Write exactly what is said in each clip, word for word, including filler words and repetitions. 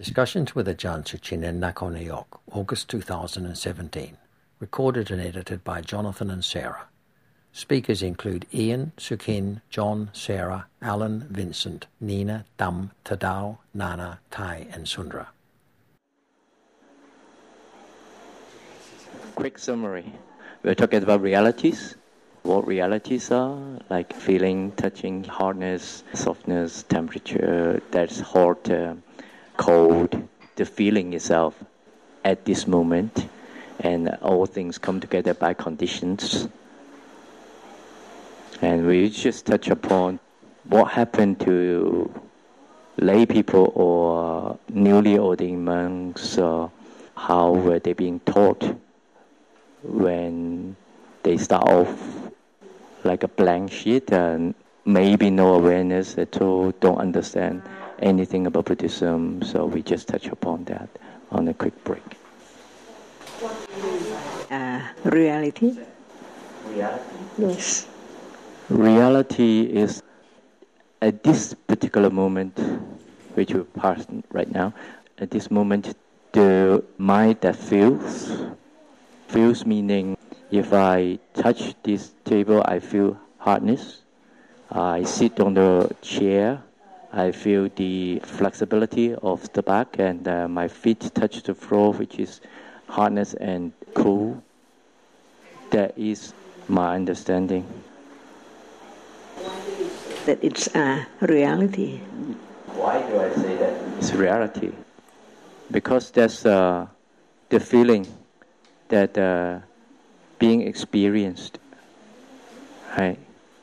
Discussions with Ajahn Suchin in Nakhon Nayok, August two thousand seventeen. Recorded and edited by Jonathan and Sarah. Speakers include Ian, Suchin, John, Sarah, Alan, Vincent, Nina, Dam, Tadao, Nana, Tai and Sundra. Quick summary. We're talking about realities. What realities are, like feeling, touching, hardness, softness, temperature, that's hot, uh, cold, the feeling itself at this moment, and all things come together by conditions. And we just touch upon what happened to lay people or newly ordained monks, or how were they being taught when they start off like a blank sheet and maybe no awareness at all, don't understand anything about Buddhism. So we just touch upon that on a quick break. Uh, reality? Reality? Yes. Reality is at this particular moment, which we're passing right now, at this moment, the mind that feels, feels meaning if I touch this table, I feel hardness. I sit on the chair, I feel the flexibility of the back, and uh, my feet touch the floor, which is hardness and cool. That is my understanding. That it's a reality. Why do I say that it's reality? Because that's uh, the feeling that uh, being experienced, right?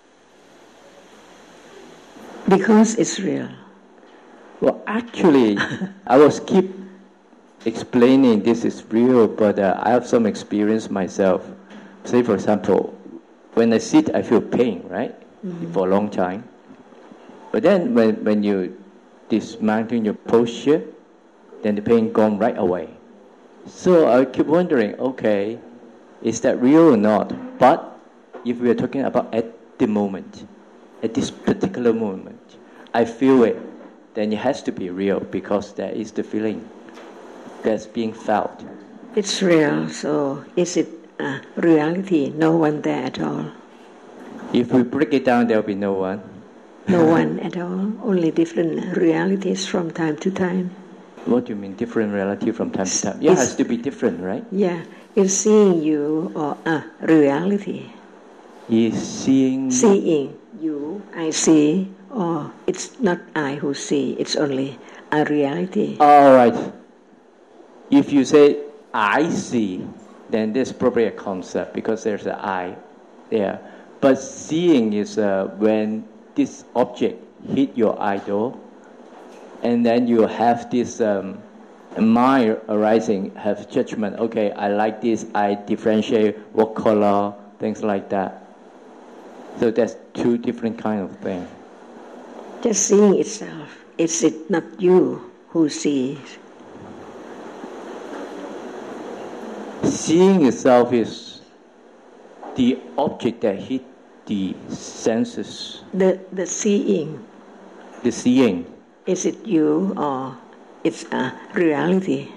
Because it's real. Well, actually, I was keep explaining this is real, but uh, I have some experience myself. Say, for example, when I sit, I feel pain, right? Mm-hmm. For a long time. But then when, when you dismantling your posture, then the pain gone right away. So I keep wondering, okay, is that real or not? But if we are talking about at the moment, at this particular moment, I feel it, then it has to be real because that is the feeling that's being felt. It's real, so is it a reality? No one there at all? If we break it down, there will be no one. No one at all? Only different realities from time to time? What do you mean, different reality from time to time? Yeah, it has to be different, right? Yeah. Is seeing you or a reality? Is seeing... Seeing you, I see, or it's not I who see, it's only a reality. All right. If you say, I see, then there's probably a concept because there's an I there. But seeing is uh, when this object hit your eyeball, and then you have this um, mind arising, have judgment. Okay, I like this. I differentiate what color, things like that. So that's two different kind of things. Just seeing itself. Is it not you who sees? Seeing itself is the object that hit the senses. The the seeing. The seeing. Is it you or it's a reality?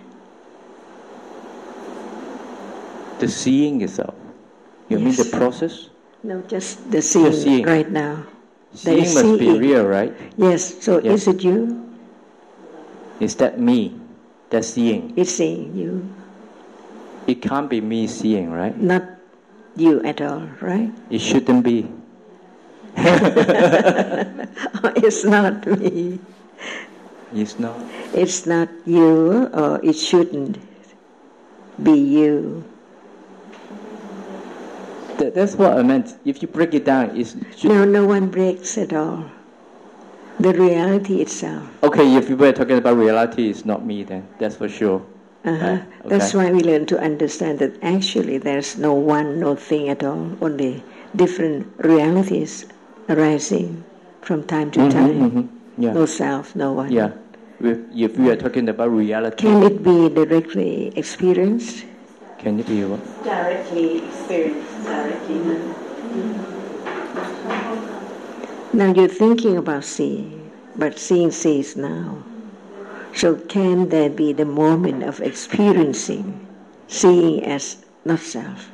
The seeing itself. You yes. mean the process? No, just the seeing, the seeing. Right now. Seeing must seeing. Be real, right? Yes. So yes. Is it you? Is that me? That's seeing. It's seeing you. It can't be me seeing, right? Not you at all, right? It shouldn't be. It's not me. It's not. It's not you, or it shouldn't be you. That, that's what I meant. If you break it down, it's... No, no one breaks at all. The reality itself. Okay, if you were talking about reality, it's not me then. That's for sure. Uh-huh. Right? Okay. That's why we learn to understand that actually there's no one, no thing at all. Only different realities arising from time to mm-hmm, time. Mm-hmm. Yeah. No self, no one. Yeah. If we are talking about reality... Can it be directly experienced? Can it be what? Directly experienced. Directly. Now you're thinking about seeing, but seeing sees now. So can there be the moment of experiencing, seeing as not self?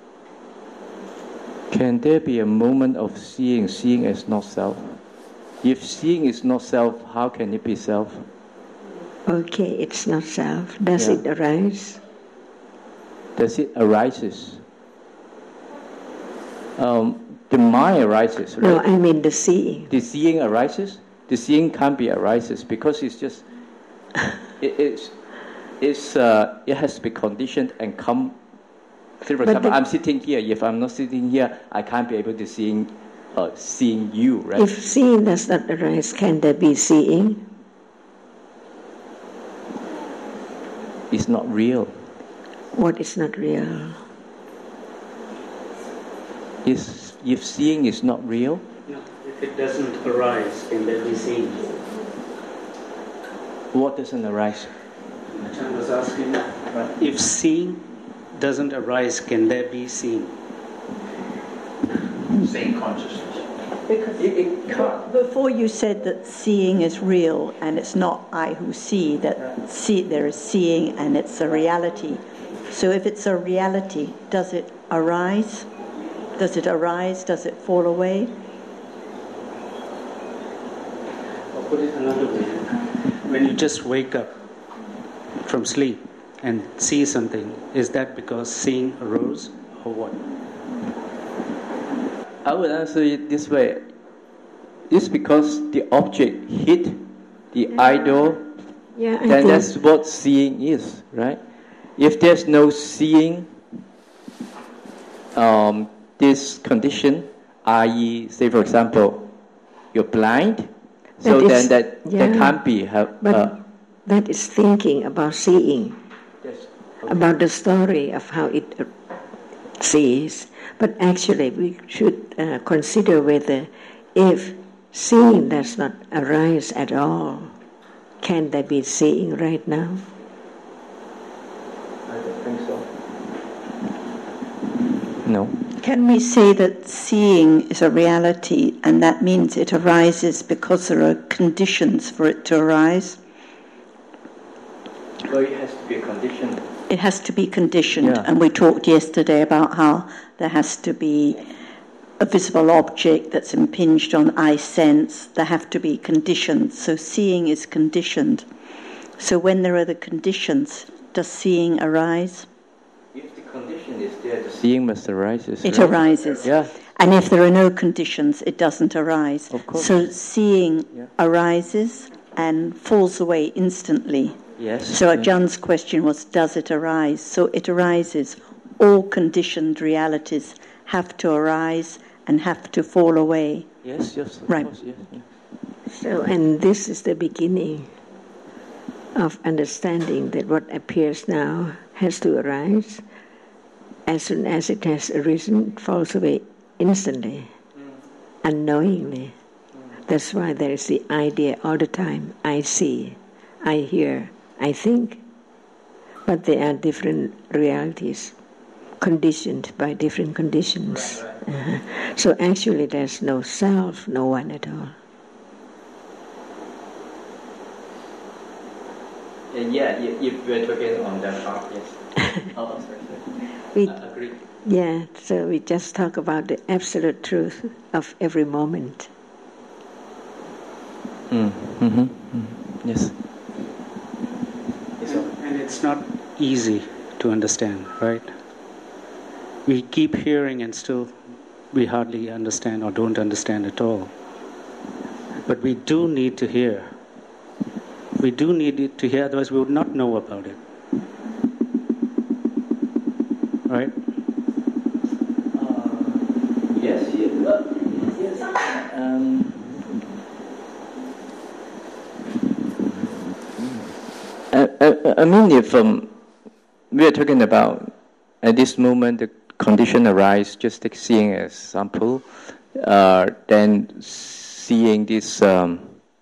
Can there be a moment of seeing, seeing as not self? If seeing is not self, how can it be self? Okay, it's not self. Does yeah. it arise? Does it arises? Um, the mind arises, right? No, I mean the seeing. The seeing arises? The seeing can't be arises because it's just, it, it's, it's, uh, it has to be conditioned and come. Say for example, the, I'm sitting here. If I'm not sitting here, I can't be able to seeing, uh, seeing you, right? If seeing does not arise, can there be seeing? It's not real. What is not real? Is if seeing is not real? No, if it doesn't arise, can there be seeing? What doesn't arise? Achan was asking, right. If seeing doesn't arise, can there be seeing? Seeing consciousness. Because it, it can't. Before you said that seeing is real and it's not I who see, that right. see, there is seeing and it's a reality. So if it's a reality, does it arise? Does it arise? Does it fall away? I'll put it another way. When you just wake up from sleep and see something, is that because seeing arose or what? I would answer it this way. It's because the object hit the yeah. idol, yeah, then that's what seeing is, right? If there's no seeing, um, this condition, that is, say for example, you're blind, so that then is, that, yeah, that can't be. Have, but uh, that is thinking about seeing, yes, okay. about the story of how it uh, sees. But actually we should uh, consider whether if seeing does not arise at all, can there be seeing right now? I don't think so. No. Can we say that seeing is a reality and that means it arises because there are conditions for it to arise? Well, it has to be a condition. It has to be conditioned, yeah. And we talked yesterday about how there has to be a visible object that's impinged on eye sense. There have to be conditions, so seeing is conditioned. So when there are the conditions, does seeing arise? If the condition is there, the seeing must arise. It right? arises. Yeah. And if there are no conditions, it doesn't arise. Of course. So seeing yeah. arises and falls away instantly. Yes. So Ajahn's question was, does it arise? So it arises. All conditioned realities have to arise and have to fall away. Yes, yes, of right. course, yes, yes. So, and this is the beginning of understanding that what appears now has to arise. As soon as it has arisen, it falls away instantly, mm. unknowingly. Mm. That's why there is the idea all the time, I see, I hear, I think. But they are different realities, conditioned by different conditions. Right, right. Uh-huh. So actually there's no self, no one at all. Uh, yeah, if we're talking on that part, yes. Oh, sorry, sorry. We, I agree. Yeah, so we just talk about the absolute truth of every moment. Mm. Mm-hmm. Mm-hmm. Yes. And, and it's not easy to understand, right? We keep hearing and still we hardly understand or don't understand at all. But we do need to hear. We do need it to hear, otherwise we would not know about it. Right? Uh, yes, yes. Uh, yes. Um, I, I, I mean, if um, we are talking about at this moment the condition arise, just take seeing as sample, uh, then seeing this um,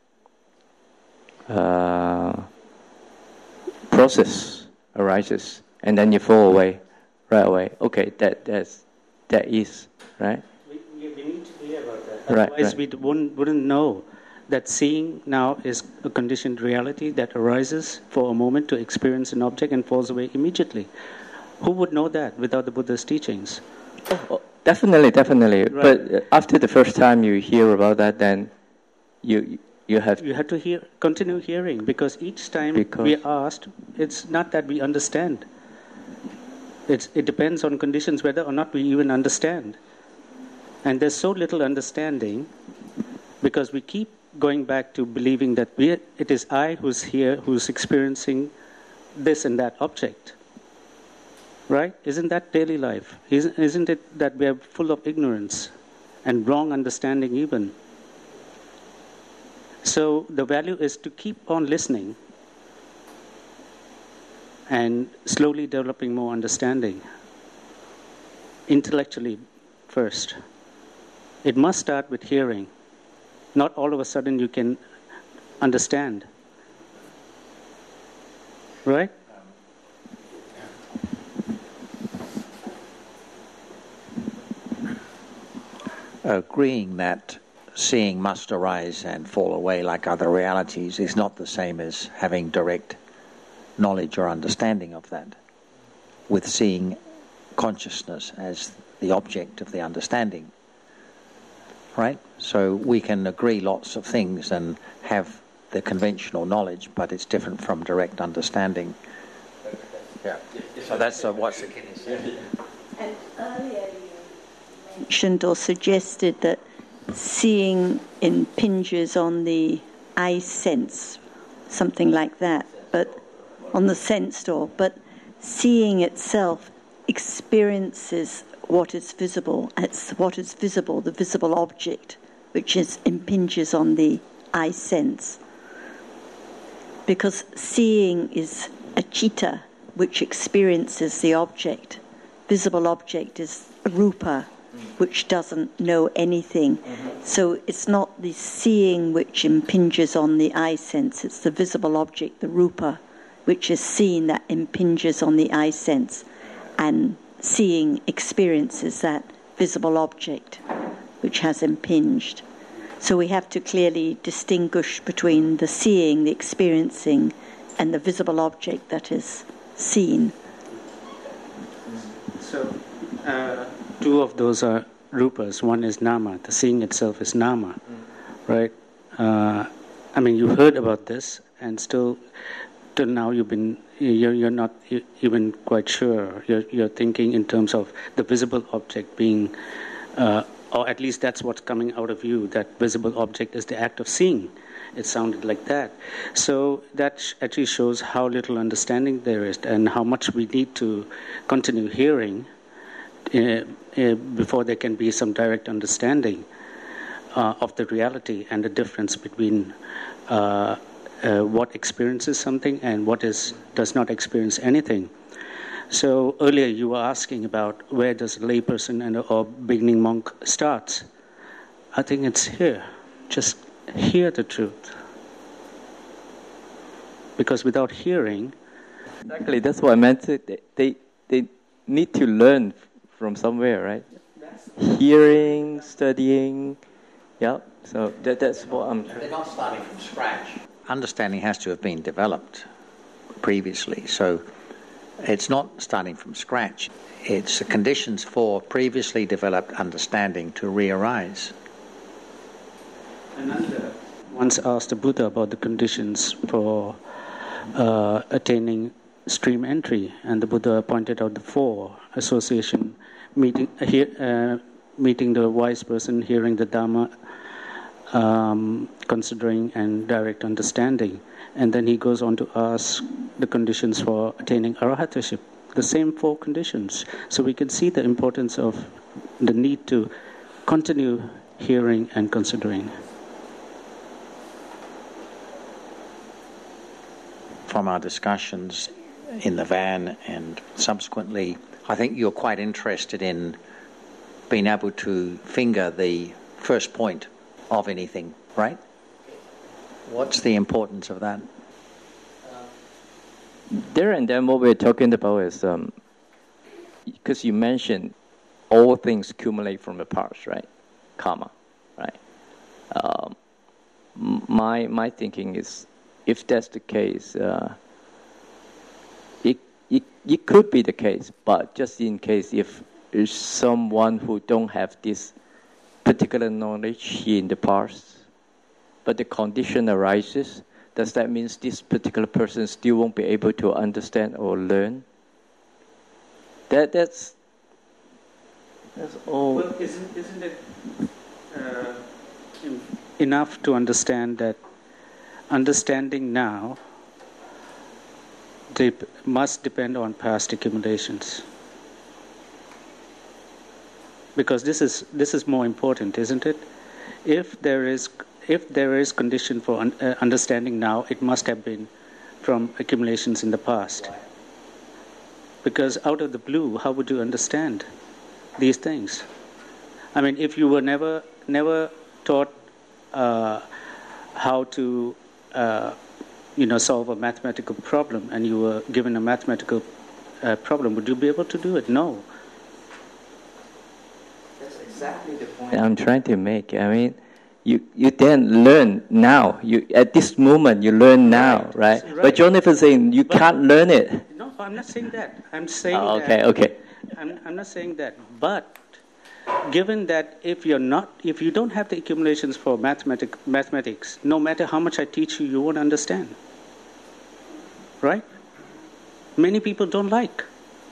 uh, process arises, and then you fall away right away. Okay, that that's that is right. We, we need to hear about that. Right, Otherwise, right. we wouldn't wouldn't know that seeing now is a conditioned reality that arises for a moment to experience an object and falls away immediately. Who would know that without the Buddha's teachings? Oh, definitely, definitely. Right. But after the first time you hear about that, then you you have you have to hear, continue hearing, because each time because we asked, it's not that we understand. It's, it depends on conditions whether or not we even understand. And there's so little understanding because we keep going back to believing that we, it is I who's here, who's experiencing this and that object. Right? Isn't that daily life? Isn't, isn't it that we are full of ignorance and wrong understanding even? So the value is to keep on listening and slowly developing more understanding. Intellectually first. It must start with hearing. Not all of a sudden you can understand. Right? Agreeing that seeing must arise and fall away like other realities is not the same as having direct knowledge or understanding of that, with seeing consciousness as the object of the understanding. Right? So we can agree lots of things and have the conventional knowledge, but it's different from direct understanding. Yeah. So that's uh, what Sakhin is saying. And earlier you mentioned or suggested that seeing impinges on the eye sense, something like that, but on the sense door, but seeing itself experiences what is visible. It's what is visible, the visible object, which is impinges on the eye sense. Because seeing is a citta, which experiences the object. Visible object is rupa, which doesn't know anything. Mm-hmm. So it's not the seeing which impinges on the eye sense, it's the visible object, the rupa, which is seen that impinges on the eye sense. And seeing experiences that visible object which has impinged. So we have to clearly distinguish between the seeing, the experiencing, and the visible object that is seen. So, uh, two of those are rupas. One is nama. The seeing itself is nama, mm. right? Uh, I mean, you heard about this, and still, till now, you've been you're, you're not even quite sure. You're, you're thinking in terms of the visible object being, uh, or at least that's what's coming out of you. That visible object is the act of seeing. It sounded like that. So that actually shows how little understanding there is, and how much we need to continue hearing uh, uh, before there can be some direct understanding uh, of the reality and the difference between uh, uh, what experiences something and what is does not experience anything. So earlier you were asking about where does a layperson and or beginning monk starts. I think it's here. Just hear the truth. Because without hearing... Exactly, that's what I meant. To, they, they need to learn from somewhere, right? Hearing, studying, yeah. So that, that's what I'm... They're not starting from scratch. Understanding has to have been developed previously. So it's not starting from scratch. It's the conditions for previously developed understanding to re-arise. Ananda once asked the Buddha about the conditions for uh, attaining stream entry, and the Buddha pointed out the four: association, meeting, uh, hear, uh, meeting the wise person, hearing the Dhamma, um, considering, and direct understanding. And then he goes on to ask the conditions for attaining arahataship, the same four conditions. So we can see the importance of the need to continue hearing and considering. From our discussions in the van and subsequently, I think you're quite interested in being able to finger the first point of anything, right? What's the importance of that? There and then what we're talking about is, um, because you mentioned all things accumulate from the past, right? Karma, right? Um, my my thinking is, if that's the case, uh, it, it it could be the case. But just in case, if there's someone who don't have this particular knowledge in the past, but the condition arises, does that mean this particular person still won't be able to understand or learn? That that's that's all. Well, isn't isn't it uh, enough to understand that understanding now dep- must depend on past accumulations? Because this is this is more important, isn't it? If there is if there is condition for un- uh, understanding now, it must have been from accumulations in the past. Why? Because out of the blue, how would you understand these things? I mean, if you were never never taught uh, how to uh, you know solve a mathematical problem, and you were given a mathematical uh, problem, would you be able to do it? No. Exactly the point I'm trying to make. I mean, you you then learn now. You at this moment you learn now, right? right? But Jonathan's saying you but, can't learn it. No, I'm not saying that. I'm saying oh, okay, that. okay. I'm I'm not saying that. But given that if you're not, if you don't have the accumulations for mathematic, mathematics, no matter how much I teach you, you won't understand. Right? Many people don't like.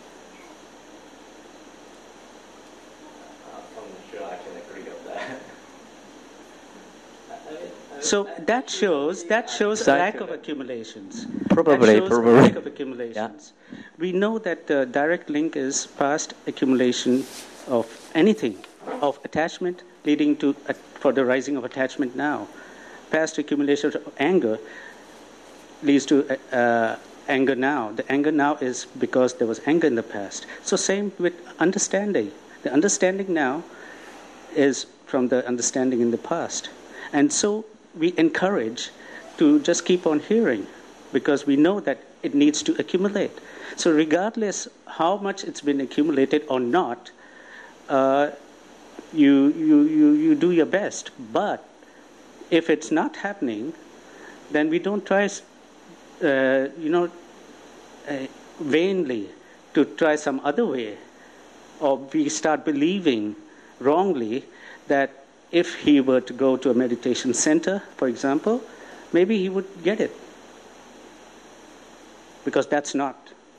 So that shows that shows a lack of accumulations. Probably, that shows probably. A lack of accumulations. Yeah. We know that the direct link is past accumulation of anything, of attachment leading to uh, for the rising of attachment now. Past accumulation of anger leads to uh, uh, anger now. The anger now is because there was anger in the past. So same with understanding. The understanding now is from the understanding in the past. And so we encourage to just keep on hearing because we know that it needs to accumulate. So regardless how much it's been accumulated or not, uh, you, you, you, you do your best. But if it's not happening, then we don't try, uh, you know, uh, vainly to try some other way. Or we start believing wrongly that if he were to go to a meditation center, for example, maybe he would get it. Because that's not.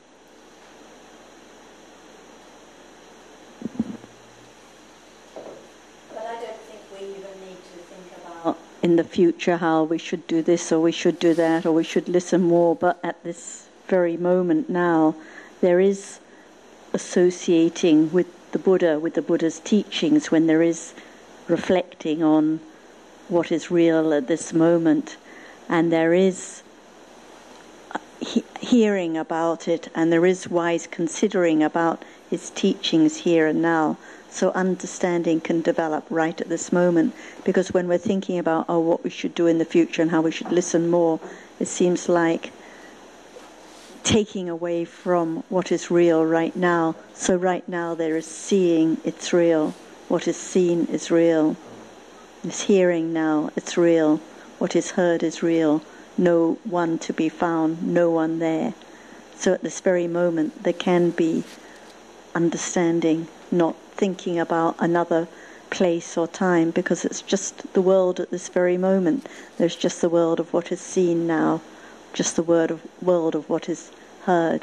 But I don't think we even need to think about in the future how we should do this or we should do that or we should listen more. But at this very moment now, there is associating with the Buddha, with the Buddha's teachings, when there is reflecting on what is real at this moment, and there is he- hearing about it, and there is wise considering about his teachings here and now. So understanding can develop right at this moment, because when we're thinking about oh what we should do in the future and how we should listen more, it seems like taking away from what is real right now. So right now there is seeing, it's real. What is seen is real. This hearing now, it's real. What is heard is real. No one to be found, no one there. So at this very moment, there can be understanding, not thinking about another place or time, because it's just the world at this very moment. There's just the world of what is seen now, just the word of, world of what is heard.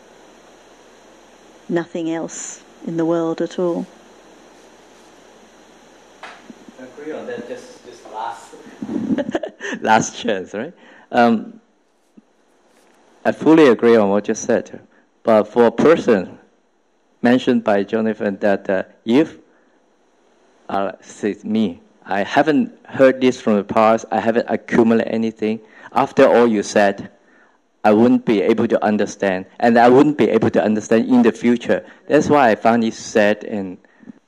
Nothing else in the world at all. Agree on that. Just, just last, last chance, right? Um, I fully agree on what you said, but for a person mentioned by Jonathan that uh, if, uh, say me, I haven't heard this from the past, I haven't accumulated anything. After all you said, I wouldn't be able to understand, and I wouldn't be able to understand in the future. That's why I found it sad and.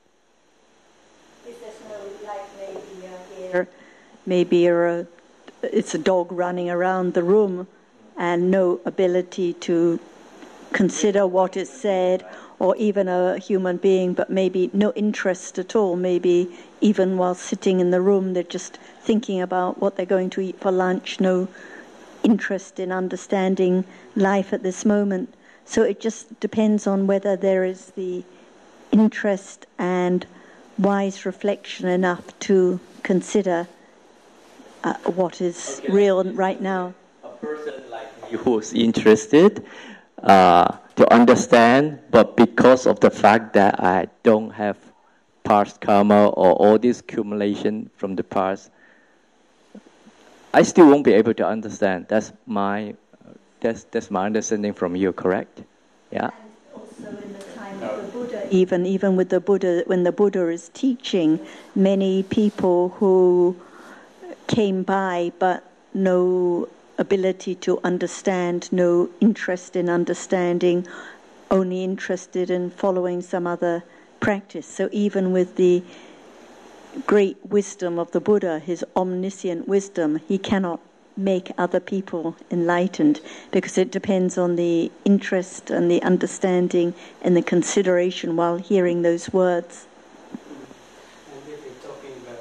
Maybe you're a, it's a dog running around the room and no ability to consider what is said or even a human being, but maybe no interest at all. Maybe even while sitting in the room, they're just thinking about what they're going to eat for lunch, no interest in understanding life at this moment. So it just depends on whether there is the interest and wise reflection enough to consider uh, what is okay. real right now. A person like me who's interested uh, to understand, but because of the fact that I don't have past karma or all this accumulation from the past, I still won't be able to understand. That's my that's that's my understanding from you, correct? Yeah. Also in the time of the Buddha, even even with the Buddha, when the Buddha is teaching, many people who came by but no ability to understand, no interest in understanding, only interested in following some other practice. So even with the great wisdom of the Buddha, his omniscient wisdom, he cannot make other people enlightened, because it depends on the interest and the understanding and the consideration while hearing those words. And if you're talking about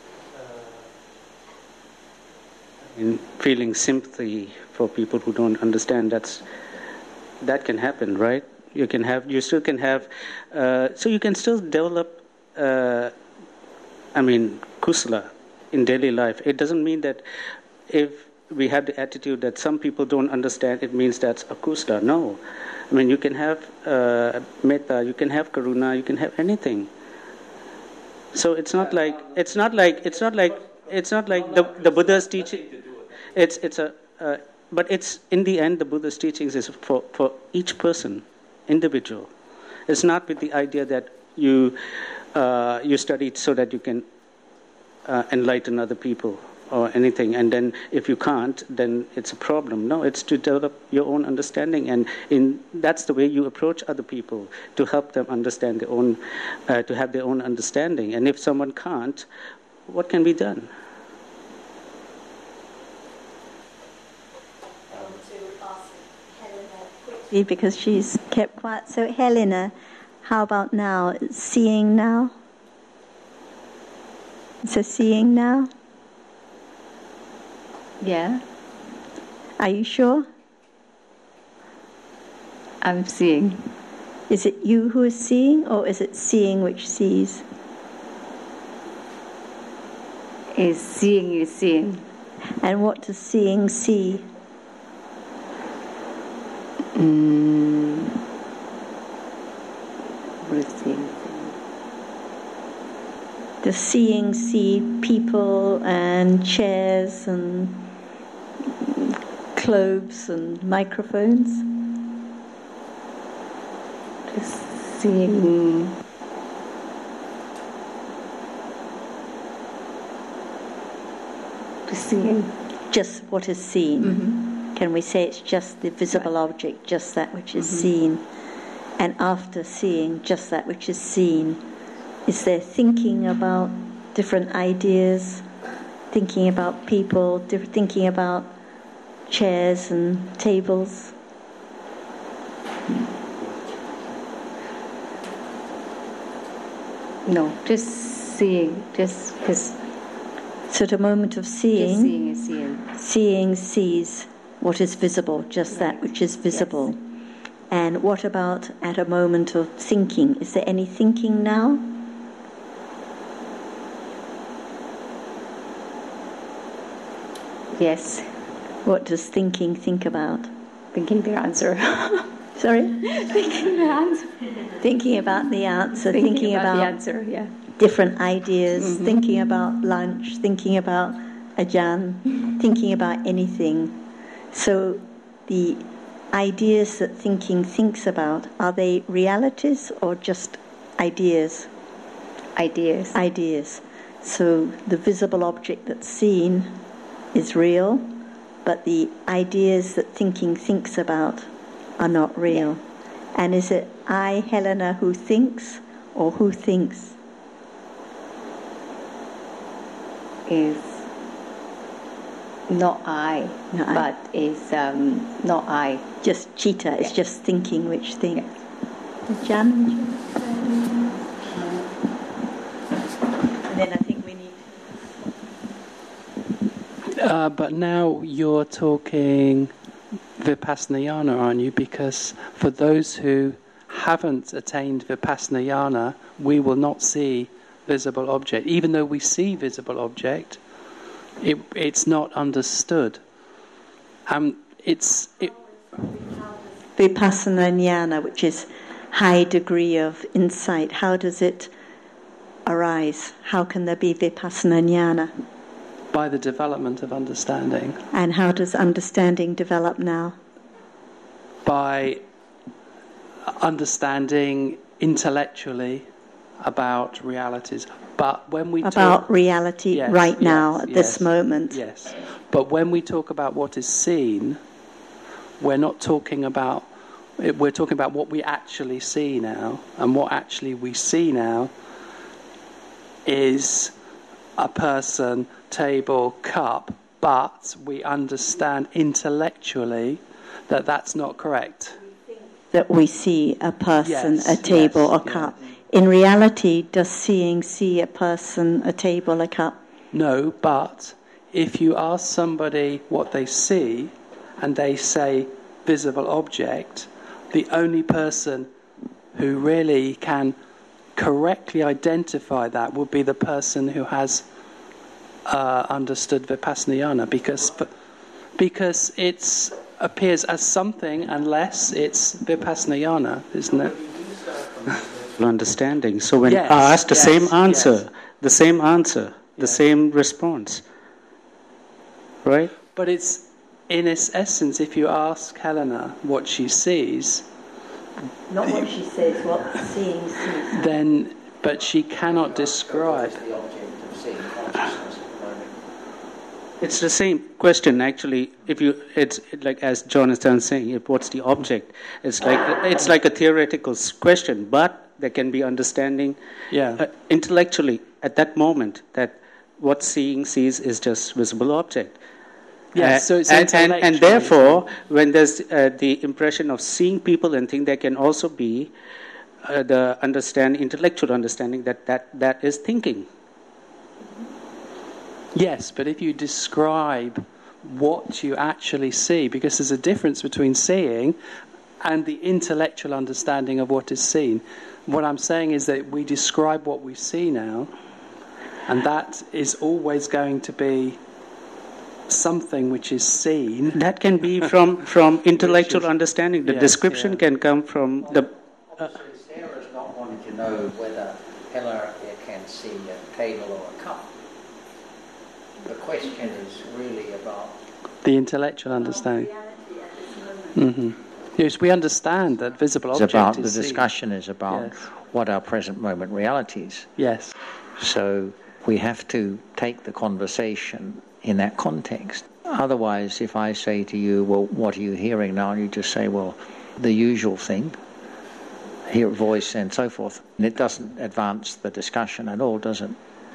uh, in feeling sympathy for people who don't understand, that's that can happen, right? You can have, you still can have, uh, so you can still develop. Uh, I mean, kusala in daily life. It doesn't mean that if we have the attitude that some people don't understand, it means that's a kusala. No. I mean, you can have uh, metta, you can have karuna, you can have anything. So it's not like it's not like it's not like it's not like the the Buddha's teaching. It's it's a uh, but it's in the end the Buddha's teachings is for for each person, individual. It's not with the idea that you. Uh, you study it so that you can uh, enlighten other people or anything, and then if you can't, then it's a problem. No, it's to develop your own understanding, and in that's the way you approach other people, to help them understand their own, uh, to have their own understanding. And if someone can't, what can be done? I want to ask Helena quickly because she's kept quiet. So Helena, how about now? Seeing now? So seeing now? Yeah. Are you sure? I'm seeing. Is it you who is seeing, or is it seeing which sees? Is seeing is seeing. And what does seeing see? Mm. Seeing. Does seeing see people and chairs and clothes and microphones? Just seeing. Just seeing. Just what is seen. Mm-hmm. Can we say it's just the visible right. object, just that which is mm-hmm. seen? And after seeing just that which is seen, is there thinking about different ideas, thinking about people, diff- thinking about chairs and tables? No, just seeing, just because. So the moment of seeing, just seeing is seeing. Seeing sees what is visible, just right. that which is visible. Yes. And what about at a moment of thinking? Is there any thinking now? Yes. What does thinking think about? Thinking the answer. Sorry? Thinking the answer. Thinking about the answer. Thinking, thinking about, about the answer, yeah. Different ideas. Mm-hmm. Thinking about lunch. Thinking about Ajahn. Thinking about anything. So the ideas that thinking thinks about, are they realities or just ideas? Ideas. Ideas. So the visible object that's seen is real, but the ideas that thinking thinks about are not real. Yeah. And is it I, Helena, who thinks, or who thinks? Is not I, not but I. is um, not I. Just Chitta, it's yeah. just thinking which thinks. Yeah. Did Jan and Jim say anything? And then I think we need... Uh, but now you're talking Vipassanayana, aren't you? Because for those who haven't attained Vipassanayana, we will not see visible object. Even though we see visible object, it, it's not understood. Um, it's it, Vipassana jnana, which is high degree of insight. How does it arise? How can there be Vipassana jnana? by the development of understanding. And how does understanding develop now? By understanding intellectually about realities. But when we about talk, reality yes, right now yes, at yes, this moment. Yes. But when we talk about what is seen, we're not talking about, we're talking about what we actually see now. And what actually we see now is a person, table, cup, but we understand intellectually that that's not correct. That we see a person, Yes, a table, yes, or yeah. cup. In reality, does seeing see a person, a table, a cup? No, but if you ask somebody what they see and they say visible object, the only person who really can correctly identify that would be the person who has uh, understood Vipassanayana, because because it appears as something unless it's Vipassanayana, isn't it? Understanding. So when yes, asked the yes, same answer, yes. the same answer, the yes. same response, right? But it's, in its essence, if you ask Helena what she sees, not what she says, what seeing sees. Then, but she cannot describe. It's the same question, actually. If you, it's like as Jonathan saying, if what's the object? It's like it's like a theoretical question, but there can be understanding, yeah, uh, intellectually at that moment that what seeing sees is just visible object. Yes, uh, so it's and, and, and therefore, when there's uh, the impression of seeing people and things, there can also be uh, the understand intellectual understanding that, that that is thinking. Yes, but if you describe what you actually see, because there's a difference between seeing and the intellectual understanding of what is seen. What I'm saying is that we describe what we see now, and that is always going to be something which is seen. That can be from, from intellectual is, understanding. The yes, description yeah. can come from the... Uh, so Sarah's not wanting to know whether Helena can see a table or a cup. The question is really about the intellectual understanding. Mm-hmm. Yes, we understand that visible it's object about, is the seen. discussion is about yes. what our present moment reality is. Yes. So we have to take the conversation in that context. Otherwise, if I say to you, well, what are you hearing now? And you just say, well, the usual thing, hear a voice and so forth. And it doesn't advance the discussion at all, does it?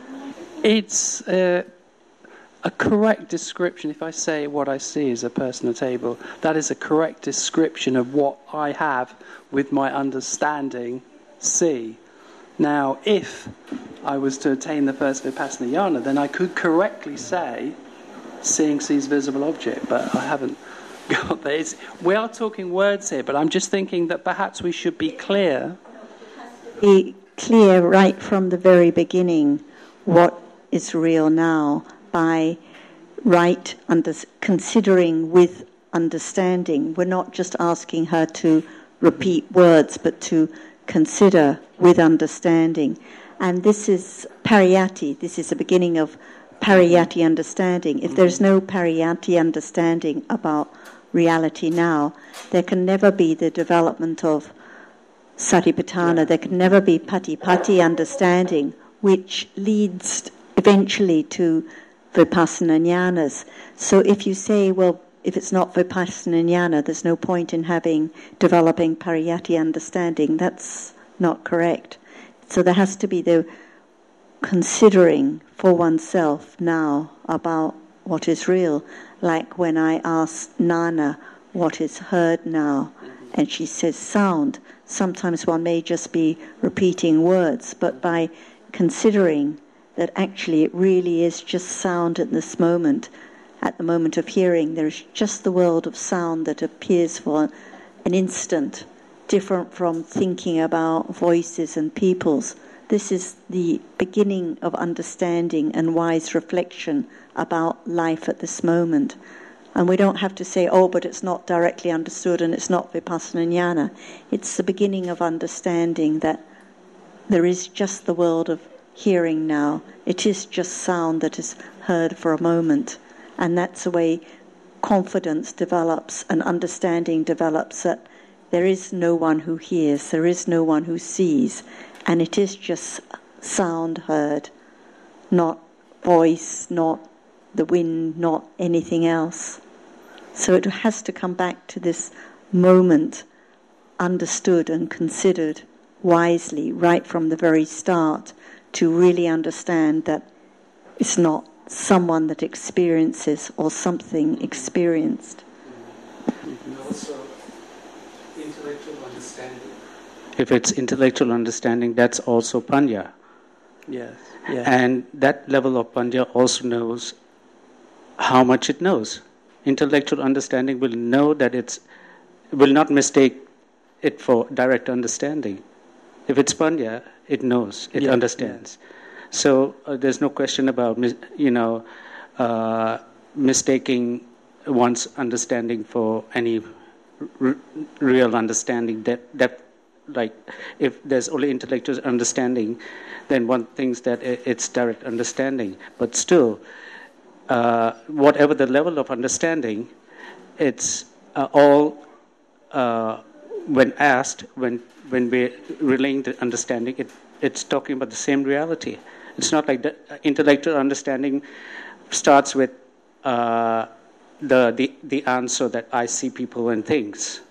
It's uh, a correct description. If I say what I see is a person at a table, that is a correct description of what I have with my understanding see. Now, if I was to attain the first Vipassanayana, then I could correctly say, seeing sees visible object, but I haven't got there. It's, we are talking words here, but I'm just thinking that perhaps we should be clear. Be clear right from the very beginning what is real now by right under, considering with understanding. We're not just asking her to repeat words, but to consider with understanding. And this is pariyatti. This is the beginning of pariyatti understanding. If there's no pariyatti understanding about reality now, there can never be the development of satipatthana. There can never be patipatti understanding, which leads eventually to vipassana jnanas. So if you say, well, if it's not vipassana jnana, there's no point in having, developing pariyatti understanding, that's not correct. So there has to be the considering for oneself now about what is real. Like when I ask Nana what is heard now, and she says sound. sometimes one may just be repeating words, but by considering that actually it really is just sound at this moment, at the moment of hearing, there is just the world of sound that appears for an instant, different from thinking about voices and peoples. This is the beginning of understanding and wise reflection about life at this moment. And we don't have to say, oh, but it's not directly understood and it's not Vipassana Jnana. It's the beginning of understanding that there is just the world of hearing now. It is just sound that is heard for a moment. And that's the way confidence develops and understanding develops, that there is no one who hears, there is no one who sees, and it is just sound heard, not voice, not the wind, not anything else. So it has to come back to this moment, understood and considered wisely right from the very start, to really understand that it's not someone that experiences or something experienced. And also intellectual understanding. If it's intellectual understanding, that's also panya. Yes. yes. And that level of panya also knows how much it knows. Intellectual understanding will know that it's, will not mistake it for direct understanding. If it's panya, it knows, it yeah, understands. Yeah. So uh, there's no question about, you know, uh, mistaking one's understanding for any r- real understanding. That that like, if there's only intellectual understanding, then one thinks that it's direct understanding. But still, uh, whatever the level of understanding, it's uh, all uh, when asked, when when we're relaying the understanding, it it's talking about the same reality. It's not like the intellectual understanding starts with uh, the, the the answer that I see people and things.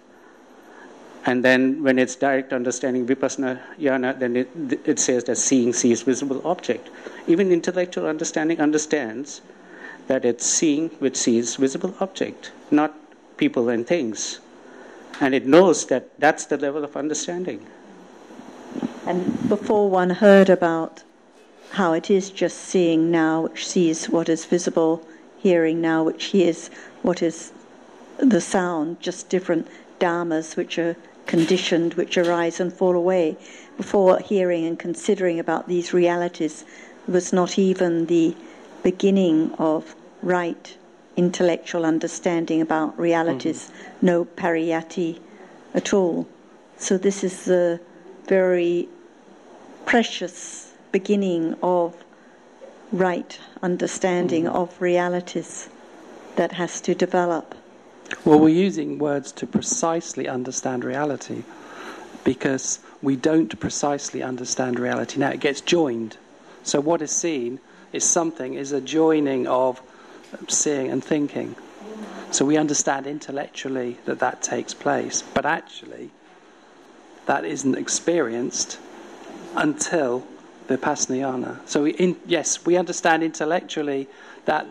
And then when it's direct understanding, vipassana jnana, then it, it says that seeing sees visible object. Even intellectual understanding understands that it's seeing which sees visible object, not people and things. And it knows that that's the level of understanding. And before one heard about how it is just seeing now, which sees what is visible, hearing now, which hears what is the sound, just different dharmas which are conditioned, which arise and fall away. Before hearing and considering about these realities was not even the beginning of right intellectual understanding about realities, mm-hmm. no pariyatti at all. So this is the very precious beginning of right understanding mm. of realities that has to develop. Well, we're using words to precisely understand reality, because we don't precisely understand reality now. It gets joined. So what is seen is something, is a joining of seeing and thinking. So we understand intellectually that that takes place, but actually that isn't experienced until Vipassana jnana. So we in, yes, we understand intellectually that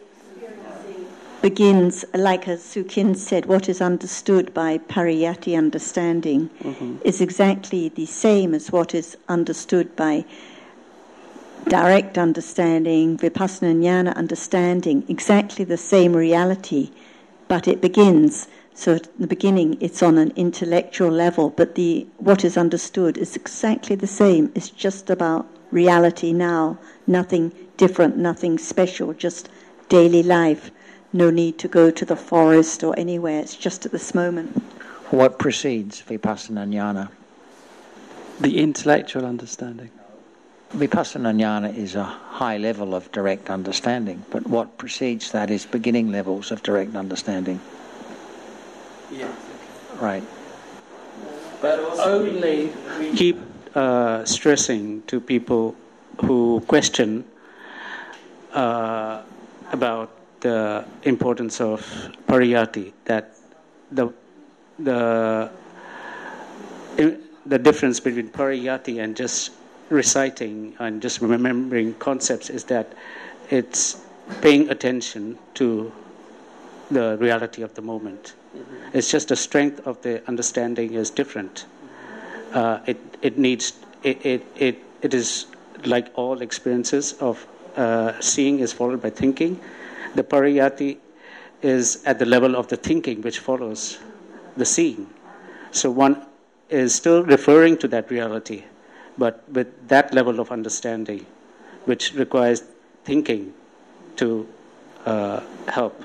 begins, like as Sukhin said, what is understood by pariyatti understanding mm-hmm. is exactly the same as what is understood by direct understanding, Vipassana jnana understanding, exactly the same reality, but it begins. So at the beginning it's on an intellectual level, but the what is understood is exactly the same. It's just about reality now, nothing different, nothing special, just daily life. No need to go to the forest or anywhere, it's just at this moment. What precedes Vipassana jnana? The intellectual understanding. Vipassana jnana is a high level of direct understanding, but what precedes that is beginning levels of direct understanding. Yeah. Right. But only keep uh, stressing to people who question uh, about the importance of pariyatti, that the the the difference between pariyatti and just reciting and just remembering concepts is that it's paying attention to the reality of the moment. Mm-hmm. It's just the strength of the understanding is different. uh, it it needs it it it, it is like all experiences of uh, seeing is followed by thinking. The pariyati is at the level of the thinking which follows the seeing. So one is still referring to that reality, but with that level of understanding, which requires thinking to uh, help.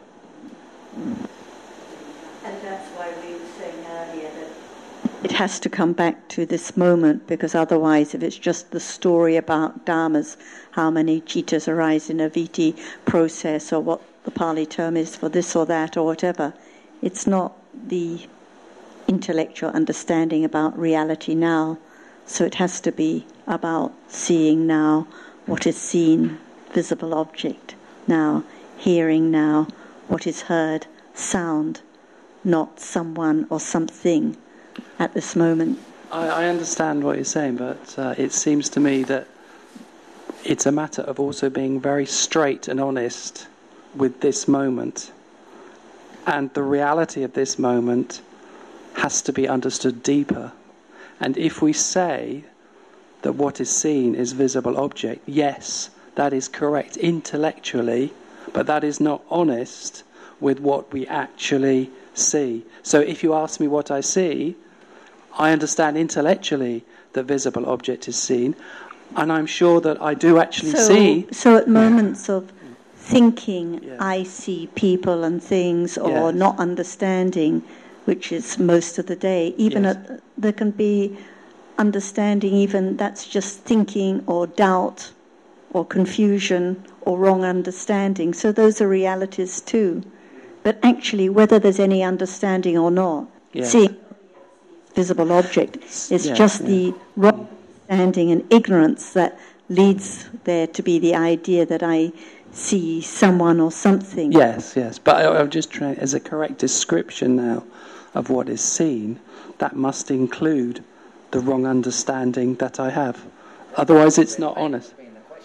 And that's why we were saying earlier that it has to come back to this moment, because otherwise, if it's just the story about dharmas, how many citas arise in a viti process, or what the Pali term is for this or that or whatever, it's not the intellectual understanding about reality now. So it has to be about seeing now, what is seen, visible object now, hearing now, what is heard, sound, not someone or something at this moment. I, I understand what you're saying, but uh, it seems to me that it's a matter of also being very straight and honest with this moment. And the reality of this moment has to be understood deeper. And if we say that what is seen is visible object, yes, that is correct intellectually, but that is not honest with what we actually see. So if you ask me what I see, I understand intellectually that visible object is seen, and I'm sure that I do actually so, see. So at moments of thinking, yeah. I see people and things, or yes. not understanding, which is most of the day, even yes. at, there can be understanding, even that's just thinking or doubt or confusion or wrong understanding. So those are realities too. But actually, whether there's any understanding or not, yes. seeing visible object is yes, just yeah. the wrong understanding and ignorance that leads there to be the idea that I see someone or something. Yes, yes. But I, I'm just trying, as a correct description now of what is seen, that must include the wrong understanding that I have. Otherwise, it's not honest.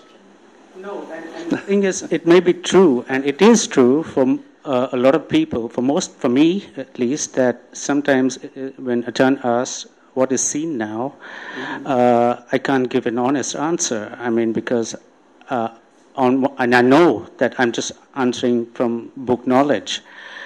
No, and, and the thing is, it may be true, and it is true for uh, a lot of people, for most, for me at least, that sometimes uh, when Ajahn asks, what is seen now, mm-hmm. uh, I can't give an honest answer. I mean, because, uh, on, and I know that I'm just answering from book knowledge,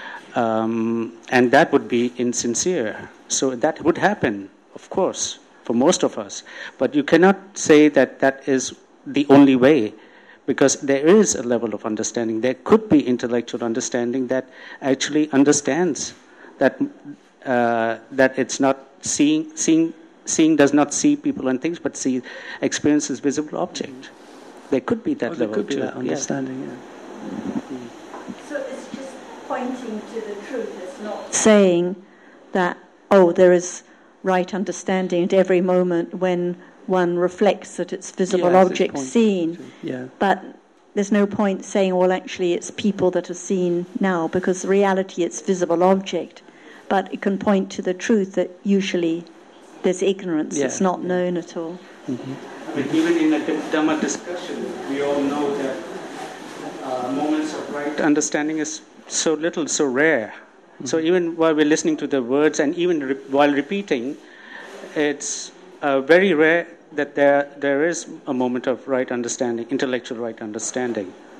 um, and that would be insincere. So that would happen, of course, for most of us. But you cannot say that that is the only way, because there is a level of understanding. There could be intellectual understanding that actually understands that uh, that it's not seeing, seeing, seeing does not see people and things, but see experiences visible object. There could be that oh, level could be too. that understanding. Yeah. Yeah. So it's just pointing to the truth. It's not saying that, oh, there is right understanding at every moment when one reflects that it's visible yes, object it's seen. Yeah. But there's no point saying, well, actually it's people that are seen now, because reality it's visible object. But it can point to the truth that usually there's ignorance. Yeah. It's not known at all. Mm-hmm. I mean, even in a Dhamma discussion, we all know that uh, moments of right understanding is so little, so rare. Mm-hmm. So even while we're listening to the words, and even re- while repeating, it's uh, very rare that there there is a moment of right understanding, intellectual right understanding.